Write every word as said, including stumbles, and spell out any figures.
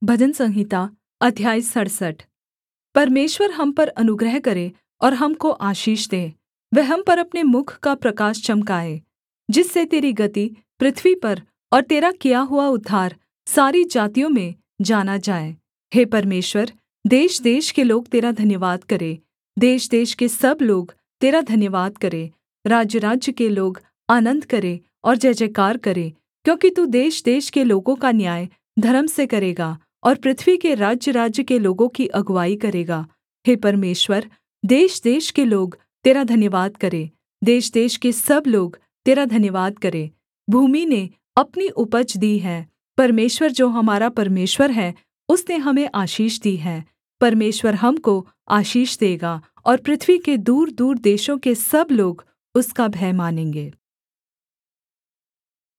भजन संहिता अध्याय सड़सठ। परमेश्वर हम पर अनुग्रह करे और हमको आशीष दे। वह हम पर अपने मुख का प्रकाश चमकाए, जिससे तेरी गति पृथ्वी पर और तेरा किया हुआ उद्धार सारी जातियों में जाना जाए। हे परमेश्वर, देशदेश के लोग तेरा धन्यवाद करें, देशदेश के सब लोग तेरा धन्यवाद करें। राज्यराज्य के लोग आनन्द करें और जयजयकार करें, क्योंकि तू देशदेश के लोगों का न्याय धर्म से करेगा और पृथ्वी के राज्यराज्य के लोगों की अगुआई करेगा। हे परमेश्वर, देशदेश के लोग तेरा धन्यवाद करें, देशदेश के सब लोग तेरा धन्यवाद करें। भूमि ने अपनी उपज दी है, परमेश्वर जो हमारा परमेश्वर है उसने हमें आशीष दी है। परमेश्वर हमको आशीष देगा और पृथ्वी के दूरदूर देशों के सब लोग उसका भय मानेंगे।